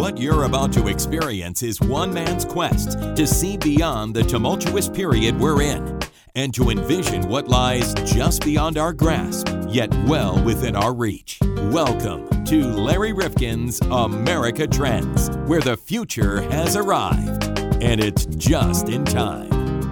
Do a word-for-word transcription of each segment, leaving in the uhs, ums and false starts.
What you're about to experience is one man's quest to see beyond the tumultuous period we're in and to envision what lies just beyond our grasp, yet well within our reach. Welcome to Larry Rifkin's America Trends, where the future has arrived, and it's just in time.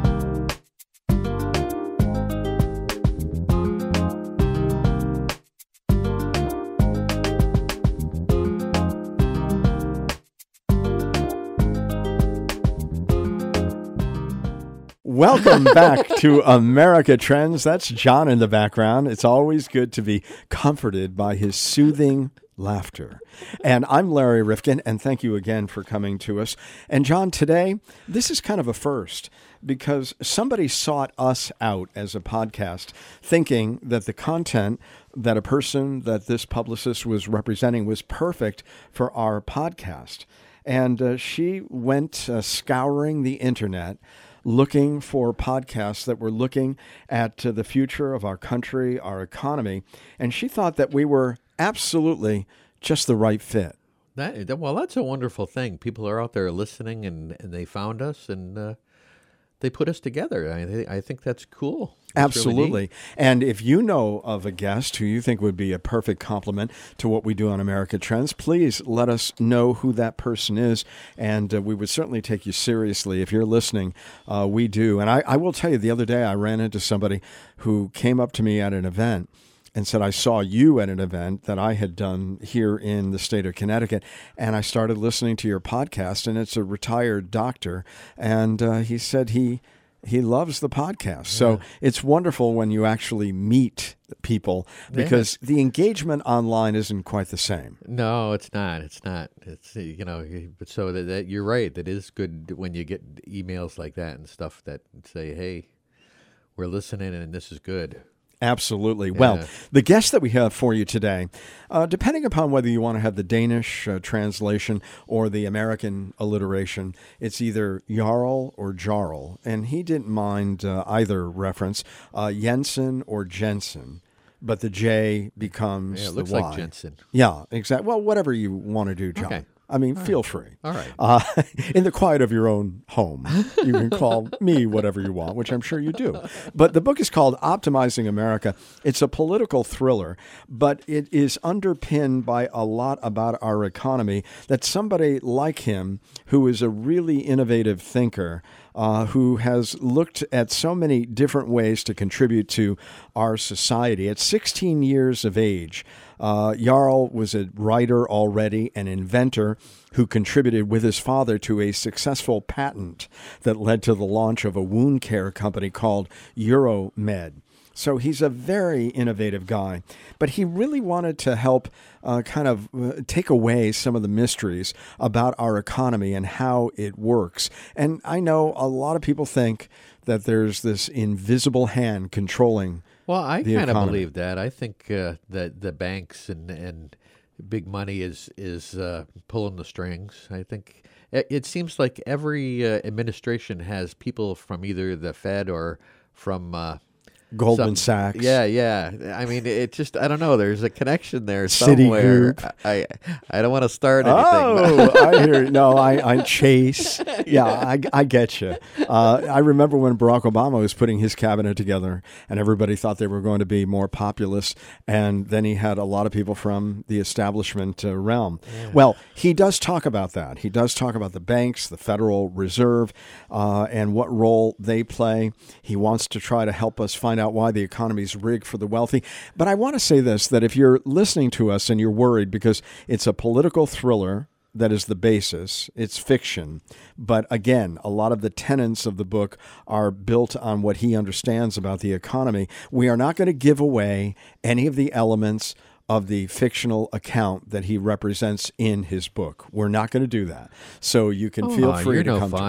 Welcome back to America Trends. That's John in the background. It's always good to be comforted by his soothing laughter. And I'm Larry Rifkin, and thank you again for coming to us. And John, today, this is kind of a first because somebody sought us out as a podcast thinking that the content that a person that this publicist was representing was perfect for our podcast. And uh, she went uh, scouring the internet looking for podcasts that were looking at uh, the future of our country, our economy, and she thought that we were absolutely just the right fit. That, well, that's a wonderful thing. People are out there listening, and, and they found us, and uh, they put us together. I, I think that's cool. That's Absolutely. really And if you know of a guest who you think would be a perfect complement to what we do on America Trends, please let us know who that person is. And uh, we would certainly take you seriously. If you're listening, uh, we do. And I, I will tell you, the other day I ran into somebody who came up to me at an event and said, I saw you at an event that I had done here in the state of Connecticut, and I started listening to your podcast, and it's a retired doctor. And uh, he said he... He loves the podcast. So yeah. It's wonderful when you actually meet people because yeah. the engagement online isn't quite the same. No, it's not. It's not. It's, you know, but so that, that you're right. That is good when you get emails like that and stuff that say, hey, we're listening and this is good. Absolutely. Yeah. Well, the guest that we have for you today, uh, depending upon whether you want to have the Danish uh, translation or the American alliteration, it's either Jarl or Jarl, and he didn't mind uh, either reference, uh, Jensen or Jensen. But the J becomes yeah, it the looks Y. like Jensen. Yeah, exactly. Well, whatever you want to do, John. Okay. I mean, All feel right. free. All right. Uh, in the quiet of your own home, you can call me whatever you want, which I'm sure you do. But the book is called Optimizing America. It's a political thriller, but it is underpinned by a lot about our economy that somebody like him, who is a really innovative thinker, Uh, who has looked at so many different ways to contribute to our society. At sixteen years of age, uh, Jarl was a writer already, an inventor who contributed with his father to a successful patent that led to the launch of a wound care company called Euromed. So he's a very innovative guy, but he really wanted to help uh, kind of uh, take away some of the mysteries about our economy and how it works. And I know a lot of people think that there's this invisible hand controlling Well, I the kind of economy. believe that. I think uh, that the banks and, and big money is, is uh, pulling the strings. I think it, it seems like every uh, administration has people from either the Fed or from... Uh, Goldman Some, Sachs. Yeah, yeah. I mean, it just, I don't know. There's a connection there somewhere. Citigroup. I, I don't want to start anything. Oh, I hear you. No, I, I Chase. Yeah, I, I get you. Uh, I remember when Barack Obama was putting his cabinet together and everybody thought they were going to be more populist. And then he had a lot of people from the establishment uh, realm. Yeah. Well, he does talk about that. He does talk about the banks, the Federal Reserve, uh, and what role they play. He wants to try to help us find out why the economy is rigged for the wealthy. But I want to say this, that if you're listening to us and you're worried because it's a political thriller that is the basis, it's fiction. But again, a lot of the tenets of the book are built on what he understands about the economy. We are not going to give away any of the elements of the fictional account that he represents in his book. We're not going to do that. So you can Oh, feel free you're to no come fun. to us.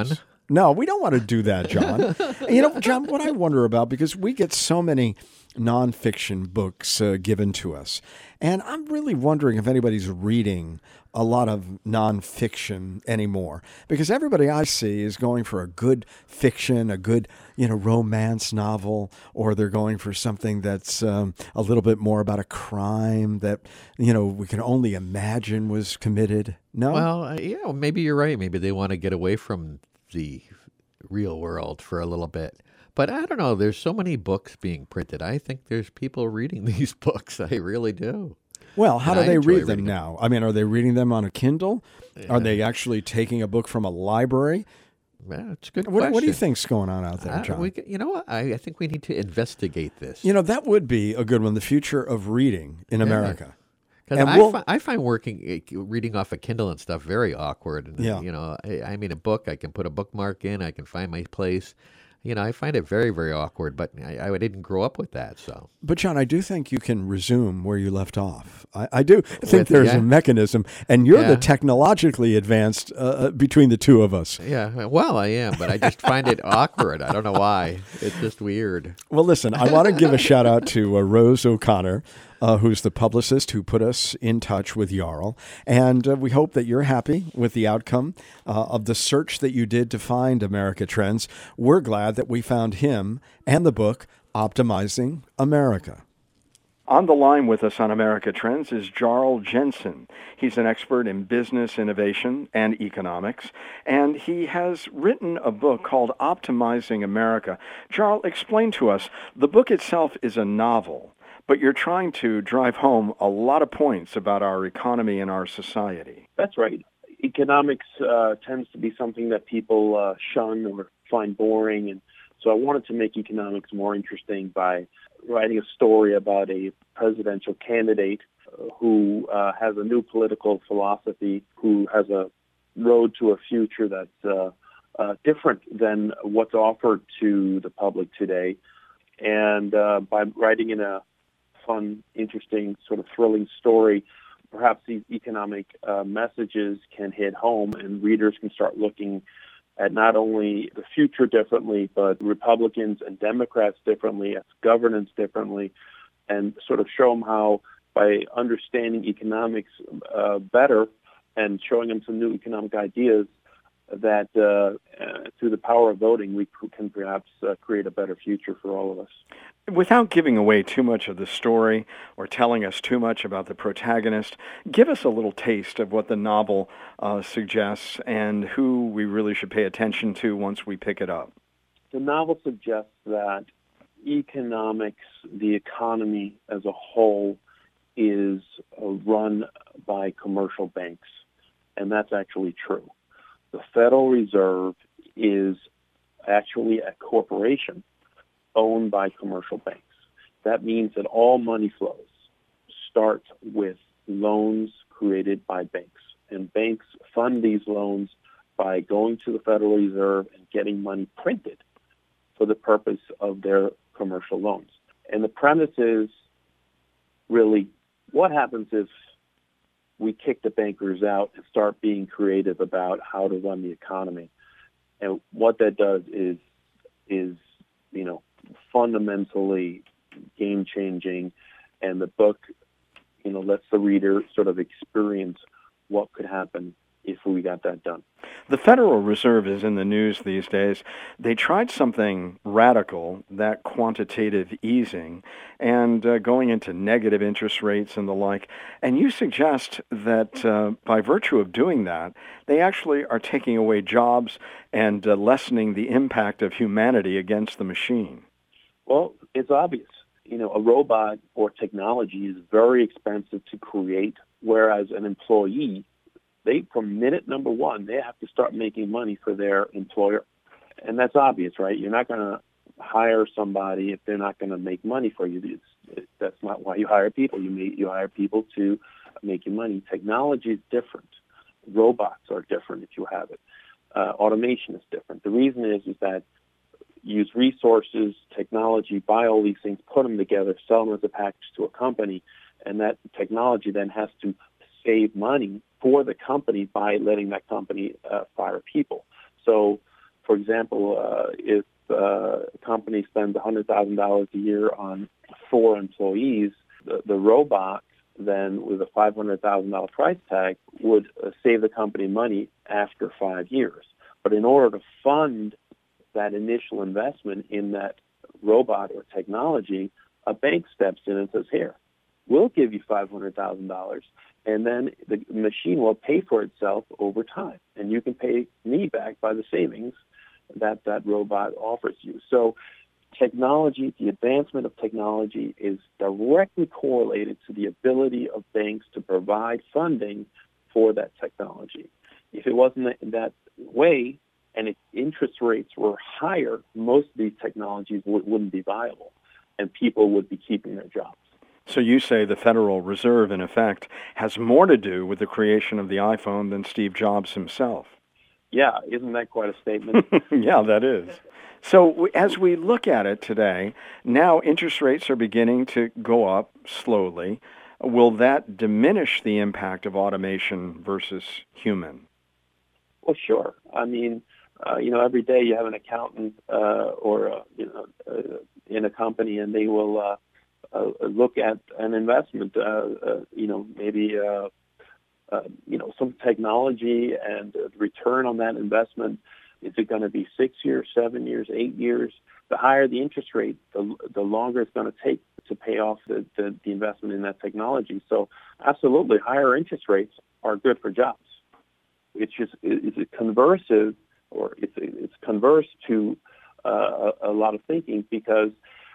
No, we don't want to do that, John. You know, John, what I wonder about, because we get so many nonfiction books uh, given to us, and I'm really wondering if anybody's reading a lot of nonfiction anymore, because everybody I see is going for a good fiction, a good, you know, romance novel, or they're going for something that's um, a little bit more about a crime that, you know, we can only imagine was committed. No? Well, uh, you know, maybe you're right. Maybe they want to get away from the real world for a little bit. But I don't know. There's so many books being printed. I think there's people reading these books. I really do. Well, how And do I they enjoy read them reading them. now? I mean, are they reading them on a Kindle? Are they actually taking a book from a library? Well, it's a good What, question. what do you think's going on out there, I, John? we, c- you know what? I, I think we need to investigate this. You know, that would be a good one, the future of reading in America. Because and I, we'll- fi- I find working, eh, reading off a Kindle and stuff very awkward. And, Yeah. You know, I, I mean, a book, I can put a bookmark in, I can find my place. You know, I find it very, very awkward, but I, I didn't grow up with that, so. But, John, I do think you can resume where you left off. I, I do think With- there's yeah. a mechanism, and you're Yeah. the technologically advanced uh, between the two of us. Yeah, well, I am, but I just find it awkward. I don't know why. It's just weird. Well, listen, I want to give a shout out to uh, Rose O'Connor, uh, who's the publicist who put us in touch with Jarl. And uh, we hope that you're happy with the outcome uh, of the search that you did to find America Trends. We're glad that we found him and the book, Optimizing America. On the line with us on America Trends is Jarl Jensen. He's an expert in business innovation and economics, and he has written a book called Optimizing America. Jarl, explain to us, the book itself is a novel, but you're trying to drive home a lot of points about our economy and our society. That's right. Economics uh, tends to be something that people uh, shun or find boring, and so I wanted to make economics more interesting by writing a story about a presidential candidate uh, who uh, has a new political philosophy, who has a road to a future that's uh, uh, different than what's offered to the public today. And uh, by writing in a fun, interesting, sort of thrilling story, perhaps these economic uh, messages can hit home and readers can start looking at not only the future differently, but Republicans and Democrats differently, at governance differently, and sort of show them how by understanding economics uh, better and showing them some new economic ideas, that uh, uh, through the power of voting, we can perhaps uh, create a better future for all of us. Without giving away too much of the story or telling us too much about the protagonist, give us a little taste of what the novel uh, suggests and who we really should pay attention to once we pick it up. The novel suggests that economics, the economy as a whole, is uh, run by commercial banks, and that's actually true. The Federal Reserve is actually a corporation owned by commercial banks. That means that all money flows start with loans created by banks, and banks fund these loans by going to the Federal Reserve and getting money printed for the purpose of their commercial loans. And the premise is really, what happens if we kick the bankers out and start being creative about how to run the economy? And what that does is, is you know, fundamentally game-changing. And the book, you know, lets the reader sort of experience what could happen if we got that done. The Federal Reserve is in the news these days. They tried something radical, that quantitative easing, and uh, going into negative interest rates and the like. And you suggest that uh, by virtue of doing that, they actually are taking away jobs and uh, lessening the impact of humanity against the machine. Well, it's obvious. You know, a robot or technology is very expensive to create, whereas an employee, they, from minute number one, they have to start making money for their employer. And that's obvious, right? You're not going to hire somebody if they're not going to make money for you. It's, it, that's not why you hire people. You may, you hire people to make you money. Technology is different. Robots are different if you have it. Uh, automation is different. The reason is, is that use resources, technology, buy all these things, put them together, sell them as a package to a company, and that technology then has to save money for the company by letting that company uh, fire people. So for example, uh, if uh, a company spends one hundred thousand dollars a year on four employees, the, the robot then with a five hundred thousand dollars price tag would uh, save the company money after five years. But in order to fund that initial investment in that robot or technology, a bank steps in and says, here, we'll give you five hundred thousand dollars, and then the machine will pay for itself over time. And you can pay me back by the savings that that robot offers you. So technology, the advancement of technology is directly correlated to the ability of banks to provide funding for that technology. If it wasn't that way, and if interest rates were higher, most of these technologies would, wouldn't be viable, and people would be keeping their jobs. So you say the Federal Reserve, in effect, has more to do with the creation of the iPhone than Steve Jobs himself. Yeah, isn't that quite a statement? Yeah, that is. So as we look at it today, now interest rates are beginning to go up slowly. Will that diminish the impact of automation versus human? Well, sure. I mean, uh, you know, every day you have an accountant uh, or, uh, you know, uh, in a company, and they will uh, uh, look at an investment, uh, uh, you know, maybe, uh, uh, you know, some technology and the return on that investment. Is it going to be six years, seven years, eight years? The higher the interest rate, the, the longer it's going to take to pay off the, the, the investment in that technology. So absolutely, higher interest rates are good for jobs. It's just it's a conversive, or it's it's converse to uh, a, a lot of thinking, because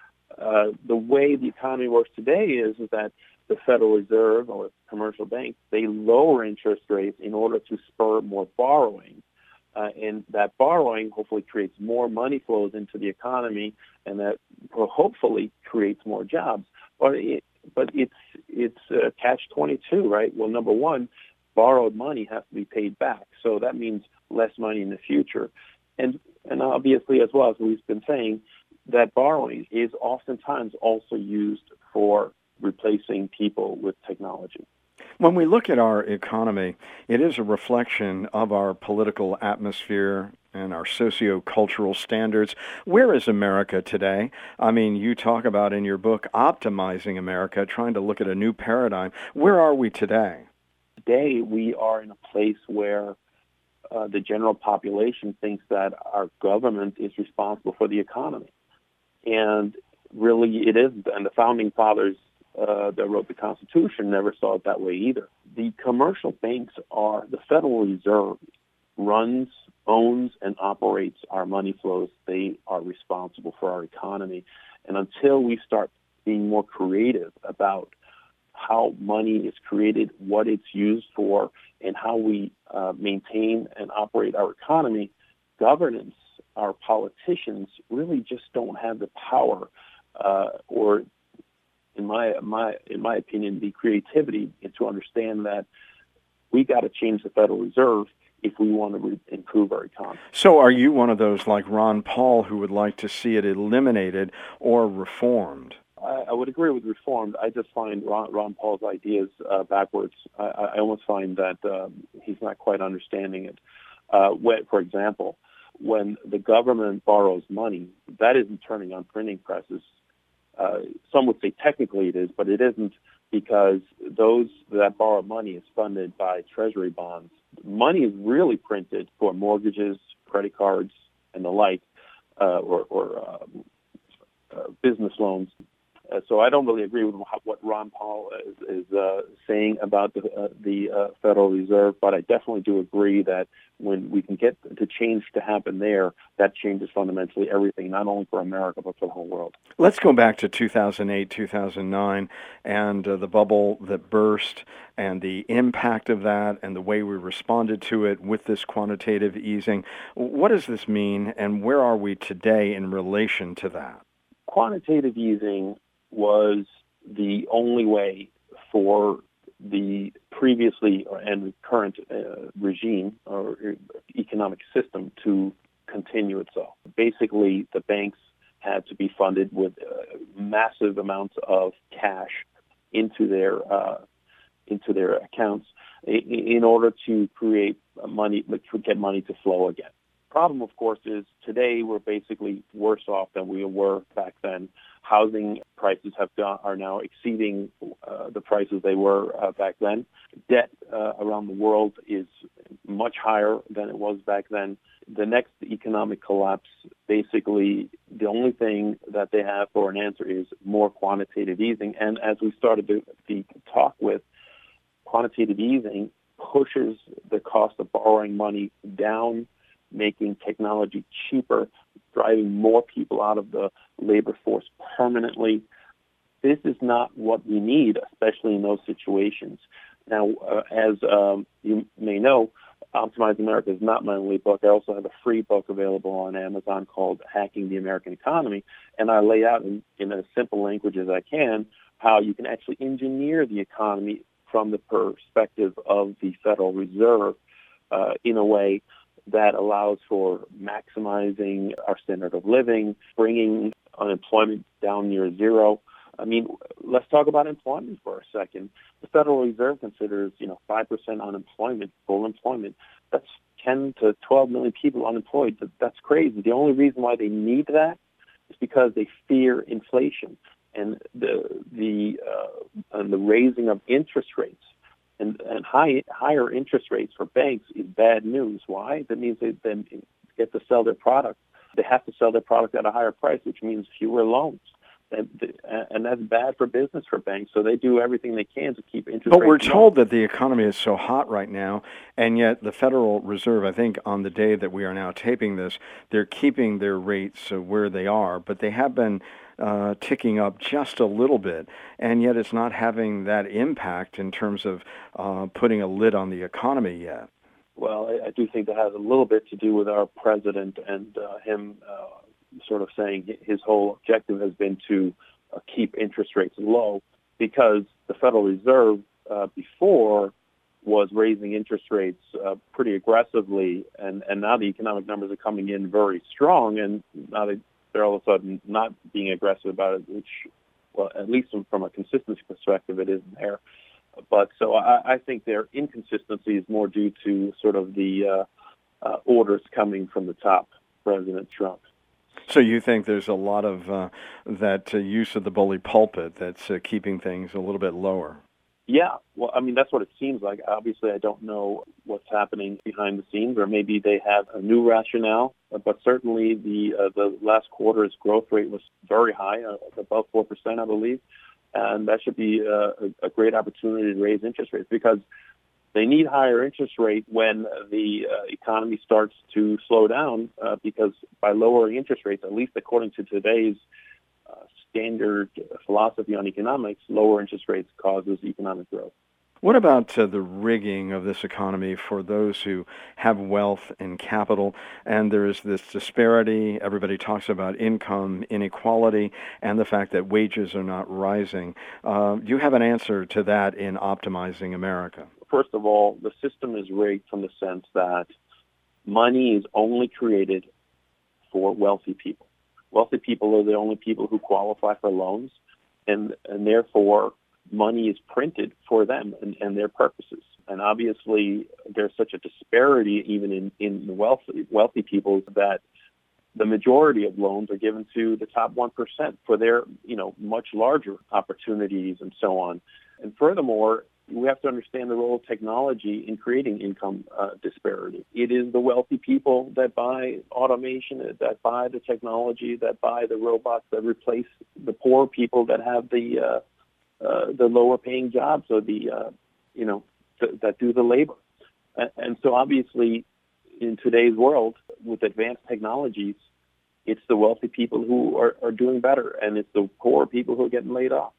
uh, the way the economy works today is, is that the Federal Reserve or commercial banks, they lower interest rates in order to spur more borrowing. Uh, and that borrowing hopefully creates more money flows into the economy, and that will hopefully creates more jobs. But it, but it's it's uh, catch twenty-two, right? Well, number one, borrowed money has to be paid back, so that means less money in the future, and and obviously, as well as we've been saying, that borrowing is oftentimes also used for replacing people with technology. When we look at our economy, it is a reflection of our political atmosphere and our socio-cultural standards. Where is America today? I mean, you talk about in your book Optimizing America, trying to look at a new paradigm. Where are we today? Today, we are in a place where uh, the general population thinks that our government is responsible for the economy. And really, it isn't. And the founding fathers Uh, that wrote the Constitution never saw it that way either. The commercial banks are, the Federal Reserve runs, owns, and operates our money flows. They are responsible for our economy. And until we start being more creative about how money is created, what it's used for, and how we uh, maintain and operate our economy, governance, our politicians really just don't have the power uh, or in my my in my opinion, the creativity to understand that we got to change the Federal Reserve if we want to re- improve our economy. So are you one of those like Ron Paul who would like to see it eliminated or reformed? I, I would agree with reformed. I just find Ron, Ron Paul's ideas uh, backwards. I, I almost find that um, he's not quite understanding it. Uh, when, for example, when the government borrows money, that isn't turning on printing presses. Uh, some would say technically it is, but it isn't, because those that borrow money is funded by Treasury bonds. Money is really printed for mortgages, credit cards, and the like, uh, or, or uh, uh, business loans. Uh, so I don't really agree with what Ron Paul is, is uh, saying about the, uh, the uh, Federal Reserve, but I definitely do agree that when we can get the change to happen there, that changes fundamentally everything, not only for America, but for the whole world. Let's go back to two thousand eight, two thousand nine, and uh, the bubble that burst, and the impact of that, and the way we responded to it with this quantitative easing. What does this mean, and where are we today in relation to that? Quantitative easing was the only way for the previously and current uh, regime or economic system to continue itself. Basically, the banks had to be funded with uh, massive amounts of cash into their uh, into their accounts in, in order to create money, to get money to flow again. Problem, of course, is today we're basically worse off than we were back then. Housing prices have gone, are now exceeding uh, the prices they were uh, back then. Debt uh, around the world is much higher than it was back then. The next economic collapse, basically, the only thing that they have for an answer is more quantitative easing. And as we started the, the talk with, quantitative easing pushes the cost of borrowing money down, making technology cheaper, driving more people out of the labor force permanently. This is not what we need, especially in those situations. Now, uh, as um, you may know, Optimize America is not my only book. I also have a free book available on Amazon called Hacking the American Economy, and I lay out in, in as simple language as I can how you can actually engineer the economy from the perspective of the Federal Reserve uh, in a way that allows for maximizing our standard of living, bringing unemployment down near zero. I mean, let's talk about employment for a second. The Federal Reserve considers, you know, five percent unemployment, full employment. That's ten to twelve million people unemployed. That's crazy. The only reason why they need that is because they fear inflation and the the uh, and the raising of interest rates. And, and high, higher interest rates for banks is bad news. Why? That means they then get to sell their product. They have to sell their product at a higher price, which means fewer loans. And, and that's bad for business for banks. So they do everything they can to keep interest rates low. But we're told that the economy is so hot right now, and yet the Federal Reserve, I think on the day that we are now taping this, they're keeping their rates uh, where they are, but they have been Uh, ticking up just a little bit, and yet it's not having that impact in terms of uh, putting a lid on the economy yet. Well, I, I do think that has a little bit to do with our president and uh, him uh, sort of saying his whole objective has been to uh, keep interest rates low, because the Federal Reserve uh, before was raising interest rates uh, pretty aggressively, and, and now the economic numbers are coming in very strong, and now they they're all of a sudden not being aggressive about it, which, well, at least from a consistency perspective, it isn't there. But so I, I think their inconsistency is more due to sort of the uh, uh, orders coming from the top, President Trump. So you think there's a lot of uh, that uh, use of the bully pulpit that's uh, keeping things a little bit lower? Yeah, well, I mean, that's what it seems like. Obviously, I don't know what's happening behind the scenes, or maybe they have a new rationale. But certainly, the uh, the last quarter's growth rate was very high, uh, above four percent, I believe. And that should be uh, a, a great opportunity to raise interest rates, because they need higher interest rate when the uh, economy starts to slow down, uh, because by lowering interest rates, at least according to today's uh, standard philosophy on economics, lower interest rates causes economic growth. What about uh, the rigging of this economy for those who have wealth and capital? And there is this disparity. Everybody talks about income inequality and the fact that wages are not rising. Uh, do you have an answer to that in Optimizing America? First of all, the system is rigged from the sense that money is only created for wealthy people. Wealthy people are the only people who qualify for loans, and, and therefore money is printed for them and, and their purposes. And obviously, there's such a disparity even in, in the wealthy, wealthy people that the majority of loans are given to the top one percent for their, you know, much larger opportunities and so on. And furthermore, we have to understand the role of technology in creating income uh, disparity. It is the wealthy people that buy automation, that buy the technology, that buy the robots that replace the poor people that have the uh, uh, the lower paying jobs, or the uh, you know th- that do the labor. And, and so obviously, in today's world with advanced technologies, it's the wealthy people who are, are doing better, and it's the poor people who are getting laid off.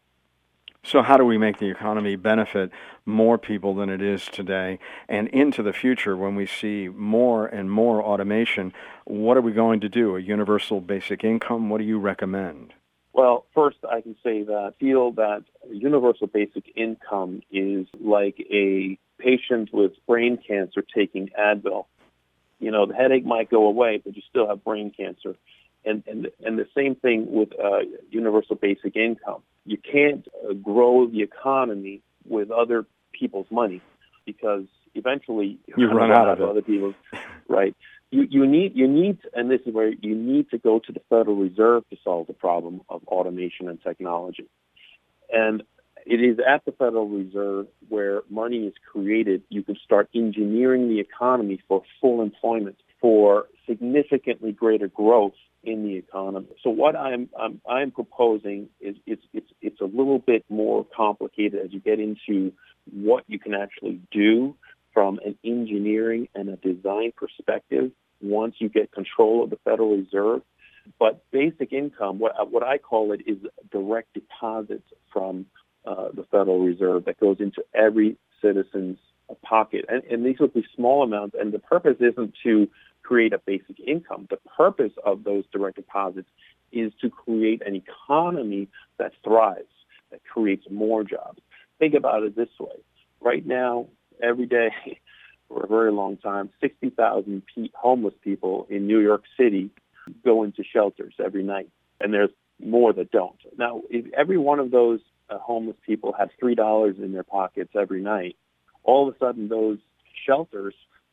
So how do we make the economy benefit more people than it is today? And into the future, when we see more and more automation, what are we going to do? A universal basic income? What do you recommend? Well, first, I can say that I feel that universal basic income is like a patient with brain cancer taking Advil. You know, the headache might go away, but you still have brain cancer. And and, and the same thing with uh, universal basic income. You can't uh, grow the economy with other people's money, because eventually you run out of it. Other people. right? You, you need, you need, and this is where you need to go to the Federal Reserve to solve the problem of automation and technology. And it is at the Federal Reserve where money is created. You can start engineering the economy for full employment, for significantly greater growth in the economy. So what I'm I'm, I'm proposing is it's it's it's a little bit more complicated as you get into what you can actually do from an engineering and a design perspective once you get control of the Federal Reserve. But basic income, what what I call it, is direct deposits from uh, the Federal Reserve that goes into every citizen's pocket, and, and these will be small amounts. And the purpose isn't to create a basic income. The purpose of those direct deposits is to create an economy that thrives, that creates more jobs. Think about it this way. Right now, every day, for a very long time, sixty thousand pe- homeless people in New York City go into shelters every night, and there's more that don't. Now, if every one of those uh, homeless people had three dollars in their pockets every night, all of a sudden those shelters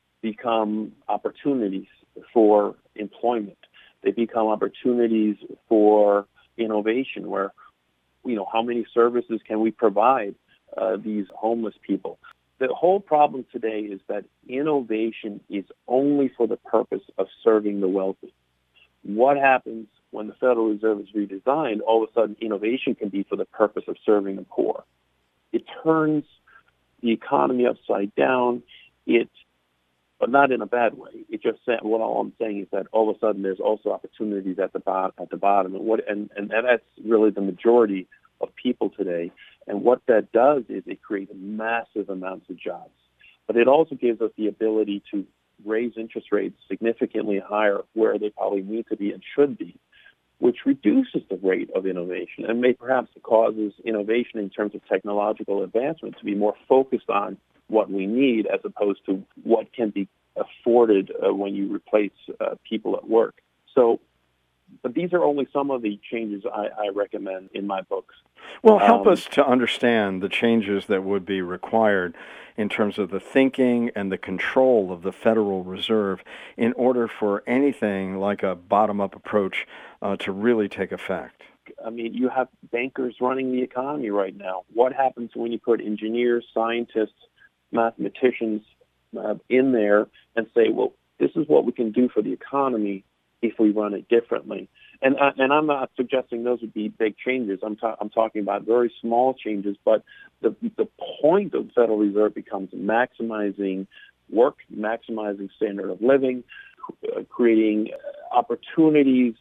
become opportunities for employment. They become opportunities for innovation, where, you know, how many services can we provide uh, these homeless people? The whole problem today is that innovation is only for the purpose of serving the wealthy. What happens when the Federal Reserve is redesigned? All of a sudden, innovation can be for the purpose of serving the poor. It turns the economy upside down. It, but not in a bad way. It just said, what all I'm saying is that all of a sudden there's also opportunities at the bottom. At the bottom, and what, and, and that's really the majority of people today. And what that does is it creates massive amounts of jobs. But it also gives us the ability to raise interest rates significantly higher where they probably need to be and should be, which reduces the rate of innovation and may perhaps causes innovation in terms of technological advancement to be more focused on what we need as opposed to what can be afforded uh, when you replace uh, people at work. So, but these are only some of the changes I, I recommend in my books. Well, help Um, us to understand the changes that would be required in terms of the thinking and the control of the Federal Reserve in order for anything like a bottom-up approach uh, to really take effect. I mean, you have bankers running the economy right now. What happens when you put engineers, scientists, mathematicians uh, in there and say, well, this is what we can do for the economy if we run it differently? And uh, and I'm not suggesting those would be big changes. I'm ta- I'm talking about very small changes. But the the point of the Federal Reserve becomes maximizing work, maximizing standard of living, uh, creating opportunities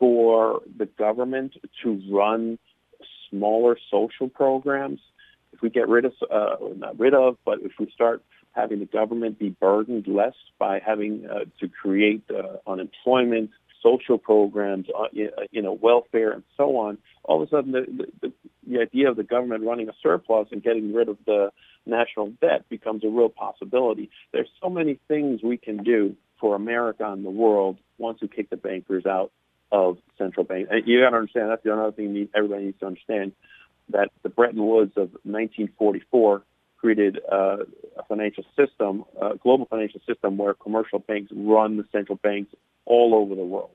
for the government to run smaller social programs. If we get rid of, uh, not rid of, but if we start having the government be burdened less by having uh, to create uh, unemployment, social programs, uh, you know, welfare, and so on, all of a sudden the, the, the idea of the government running a surplus and getting rid of the national debt becomes a real possibility. There's so many things we can do for America and the world once we kick the bankers out of central bank. And you got to understand, that's the other thing everybody needs to understand, that the Bretton Woods of nineteen forty-four created uh, a financial system, a global financial system where commercial banks run the central banks all over the world.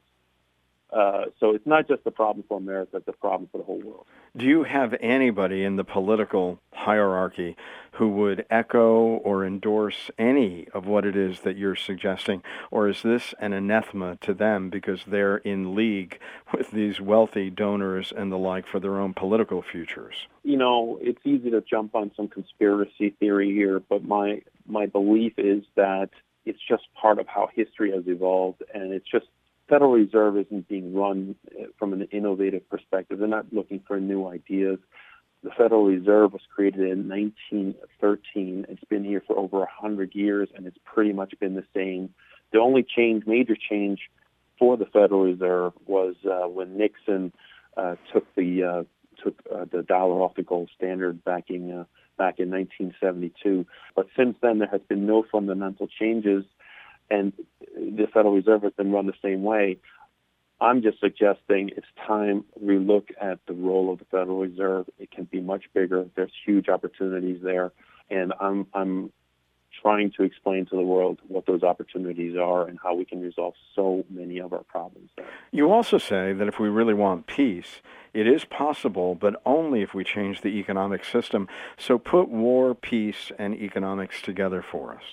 Uh, so it's not just a problem for America, it's a problem for the whole world. Do you have anybody in the political hierarchy who would echo or endorse any of what it is that you're suggesting? Or is this an anathema to them because they're in league with these wealthy donors and the like for their own political futures? You know, it's easy to jump on some conspiracy theory here, but my my belief is that it's just part of how history has evolved, and it's just Federal Reserve isn't being run from an innovative perspective. They're not looking for new ideas. The Federal Reserve was created in nineteen thirteen. It's been here for over one hundred years, and it's pretty much been the same. The only change, major change for the Federal Reserve was uh, when Nixon uh, took the uh, took uh, the dollar off the gold standard back in uh, back in nineteen seventy-two. But since then, there has been no fundamental changes, and the Federal Reserve has been run the same way. I'm just suggesting it's time we look at the role of the Federal Reserve. It can be much bigger. There's huge opportunities there, and I'm I'm trying to explain to the world what those opportunities are and how we can resolve so many of our problems there. You also say that if we really want peace, it is possible, but only if we change the economic system. So put war, peace, and economics together for us.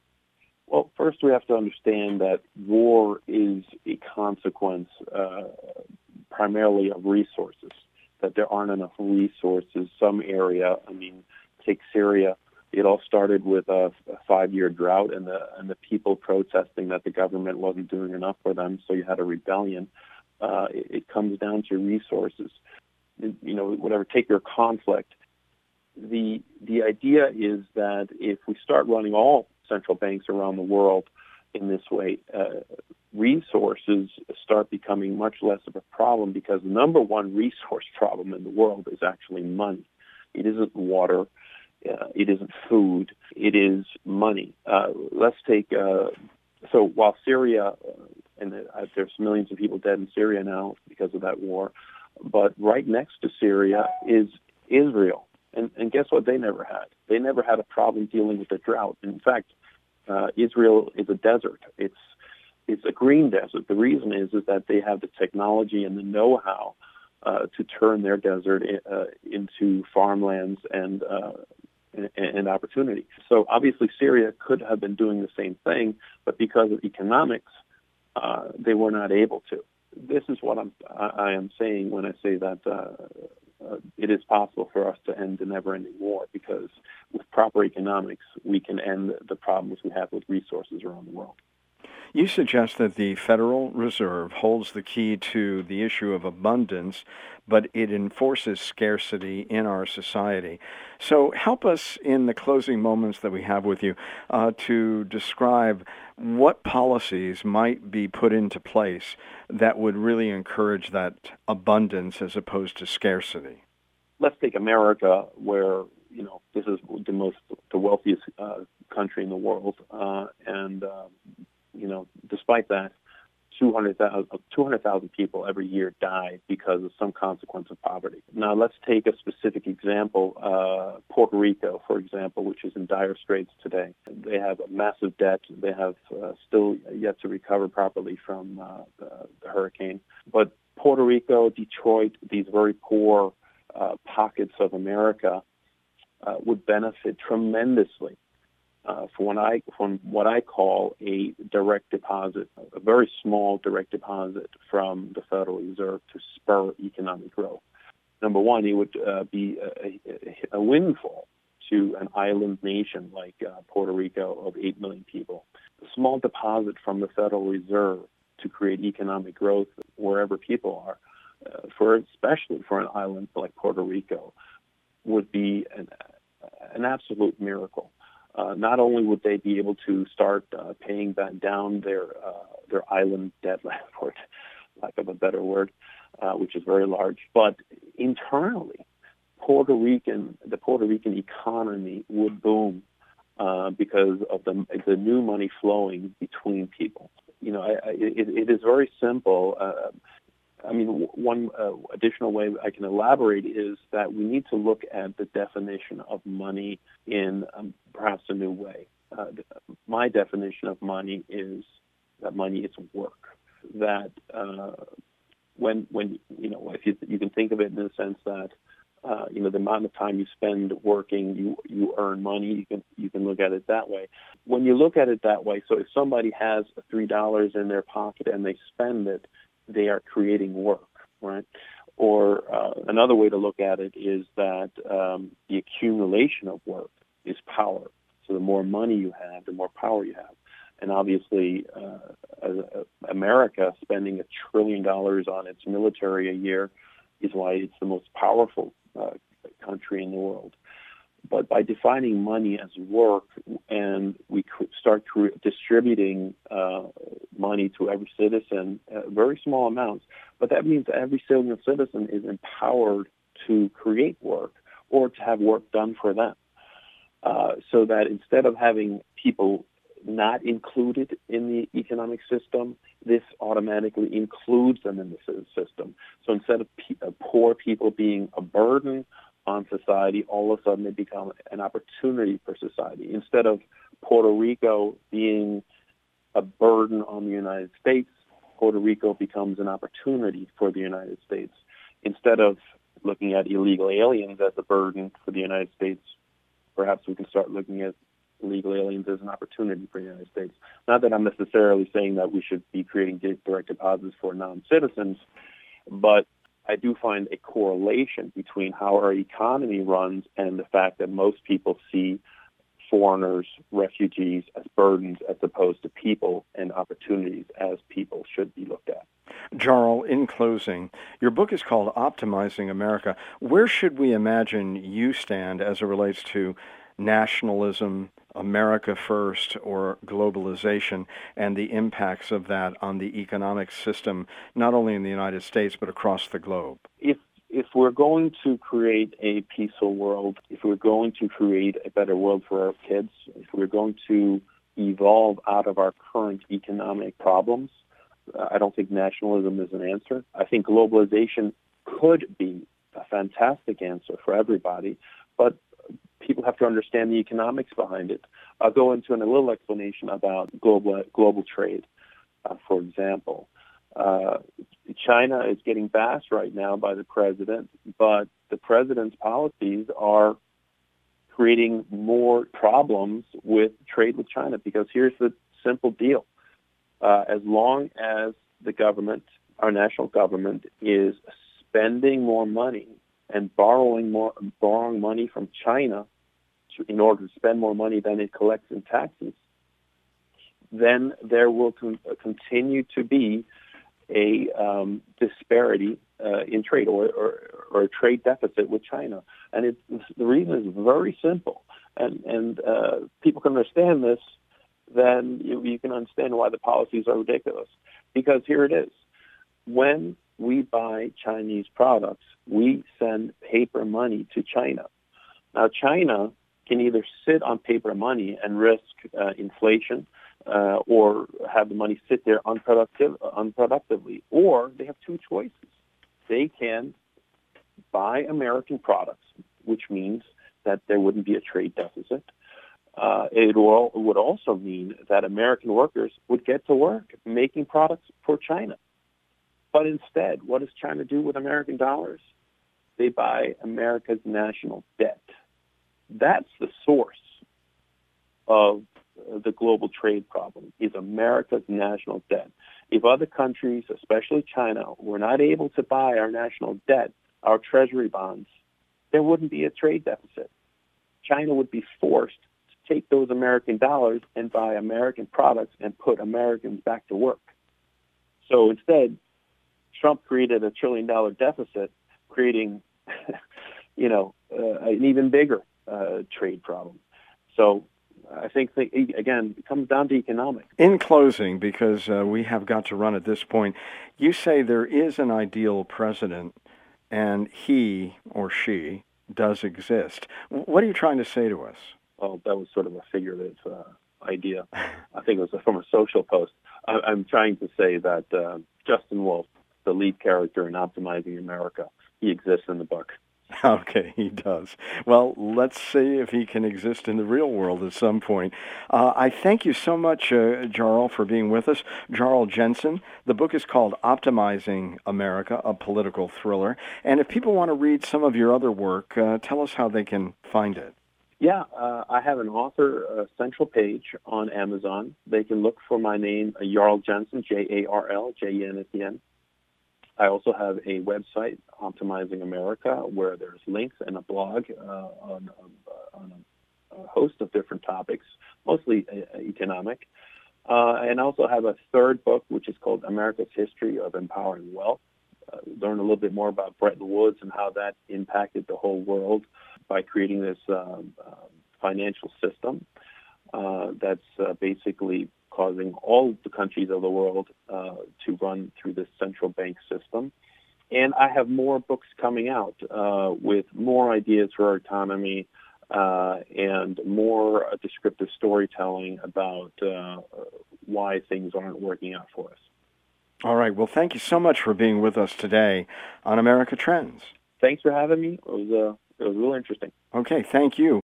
Well, first we have to understand that war is a consequence uh, primarily of resources, that there aren't enough resources. Some area, I mean, take Syria. It all started with a, a five-year drought and the and the people protesting that the government wasn't doing enough for them, so you had a rebellion. Uh, it, it comes down to resources. You know, whatever, take your conflict. The the idea is that if we start running all central banks around the world in this way, uh, resources start becoming much less of a problem, because the number one resource problem in the world is actually money. It isn't water. Uh, it isn't food. It is money. Uh, let's take, uh, so while Syria, uh, and uh, there's millions of people dead in Syria now because of that war, but right next to Syria is Israel. And, and guess what they never had? They never had a problem dealing with the drought. In fact, uh, Israel is a desert. It's it's a green desert. The reason is is that they have the technology and the know-how uh, to turn their desert uh, into farmlands and, uh, and and opportunity. So obviously Syria could have been doing the same thing, but because of economics, uh, they were not able to. This is what I'm I, I am saying when I say that uh, uh, it is possible for us to end the never-ending war, because with proper economics, we can end the problems we have with resources around the world. You suggest that the Federal Reserve holds the key to the issue of abundance, but it enforces scarcity in our society. So help us in the closing moments that we have with you uh, to describe what policies might be put into place that would really encourage that abundance as opposed to scarcity. Let's take America, where you know this is the most the wealthiest uh, country in the world, uh, and uh, you know, despite that, two hundred thousand people every year die because of some consequence of poverty. Now, let's take a specific example. Uh, Puerto Rico, for example, which is in dire straits today. They have a massive debt. They have uh, still yet to recover properly from uh, the, the hurricane. But Puerto Rico, Detroit, these very poor uh, pockets of America uh, would benefit tremendously Uh, for what I from what I call a direct deposit, a very small direct deposit from the Federal Reserve to spur economic growth. Number one, it would uh, be a, a, a windfall to an island nation like uh, Puerto Rico of eight million people. A small deposit from the Federal Reserve to create economic growth wherever people are, uh, for especially for an island like Puerto Rico, would be an, an absolute miracle. Uh, not only would they be able to start uh, paying back down their uh, their island debt, for lack of a better word, uh, which is very large, but internally, Puerto Rican the Puerto Rican economy would boom uh, because of the the new money flowing between people. You know, I, I, it, it is very simple. Uh, I mean, one uh, additional way I can elaborate is that we need to look at the definition of money in um, perhaps a new way. Uh, my definition of money is that money is work. That uh, when when you know, if you you can think of it in the sense that uh, you know the amount of time you spend working, you you earn money. You can you can look at it that way. When you look at it that way, so if somebody has three dollars in their pocket and they spend it, they are creating work, right? Or uh, another way to look at it is that um, the accumulation of work is power. So the more money you have, the more power you have. And obviously, uh, uh, America spending a trillion dollars on its military a year is why it's the most powerful uh, country in the world. But by defining money as work, and we start distributing uh, money to every citizen, uh, very small amounts, but that means that every single citizen is empowered to create work or to have work done for them. Uh, so that instead of having people not included in the economic system, this automatically includes them in the system. So instead of pe- uh, poor people being a burden on society, all of a sudden they become an opportunity for society. Instead of Puerto Rico being a burden on the United States, Puerto Rico becomes an opportunity for the United States. Instead of looking at illegal aliens as a burden for the United States, perhaps we can start looking at illegal aliens as an opportunity for the United States. Not that I'm necessarily saying that we should be creating direct deposits for non-citizens, but I do find a correlation between how our economy runs and the fact that most people see foreigners, refugees as burdens as opposed to people and opportunities as people should be looked at. Jarl, in closing, your book is called Optimizing America. Where should we imagine you stand as it relates to nationalism, America first, or globalization, and the impacts of that on the economic system, not only in the United States, but across the globe? If if we're going to create a peaceful world, if we're going to create a better world for our kids, if we're going to evolve out of our current economic problems, uh, I don't think nationalism is an answer. I think globalization could be a fantastic answer for everybody, but people have to understand the economics behind it. I'll go into a little explanation about global global trade, uh, for example. Uh, China is getting bashed right now by the president, but the president's policies are creating more problems with trade with China, because here's the simple deal. Uh, as long as the government, our national government, is spending more money and borrowing more, borrowing money from China to, in order to spend more money than it collects in taxes, then there will con- continue to be a um, disparity uh, in trade or, or, or a trade deficit with China. And it's, the reason is very simple. And, and uh, people can understand this, then you, you can understand why the policies are ridiculous. Because here it is. When we buy Chinese products, we send paper money to China. Now, China can either sit on paper money and risk uh, inflation, Uh, or have the money sit there unproductive, unproductively, or they have two choices. They can buy American products, which means that there wouldn't be a trade deficit. Uh, it will, would also mean that American workers would get to work making products for China. But instead, what does China do with American dollars? They buy America's national debt. That's the source of the global trade problem, is America's national debt. If other countries, especially China, were not able to buy our national debt, our treasury bonds, there wouldn't be a trade deficit. China would be forced to take those American dollars and buy American products and put Americans back to work. So instead, Trump created a trillion dollar deficit, creating, you know, uh, an even bigger uh, trade problem. So I think, that, again, it comes down to economics. In closing, because uh, we have got to run at this point, you say there is an ideal president, and he or she does exist. What are you trying to say to us? Well, that was sort of a figurative uh, idea. I think it was from a social post. I, I'm trying to say that uh, Justin Wolf, the lead character in Optimizing America, he exists in the book. Okay, he does. Well, let's see if he can exist in the real world at some point. Uh, I thank you so much, uh, Jarl, for being with us. Jarl Jensen. The book is called Optimizing America, a political thriller. And if people want to read some of your other work, uh, tell us how they can find it. Yeah, uh, I have an author uh, central page on Amazon. They can look for my name, uh, Jarl Jensen, J A R L, J E N at the end. I also have a website, Optimizing America, where there's links and a blog uh, on, uh, on a, a host of different topics, mostly uh, economic. Uh, and I also have a third book, which is called America's History of Empowering Wealth. Uh, learn a little bit more about Bretton Woods and how that impacted the whole world by creating this uh, uh, financial system uh, that's uh, basically causing all the countries of the world uh, to run through this central bank system. And I have more books coming out uh, with more ideas for our economy uh, and more uh, descriptive storytelling about uh, why things aren't working out for us. All right. Well, thank you so much for being with us today on America Trends. Thanks for having me. It was, uh, it was real interesting. Okay. Thank you.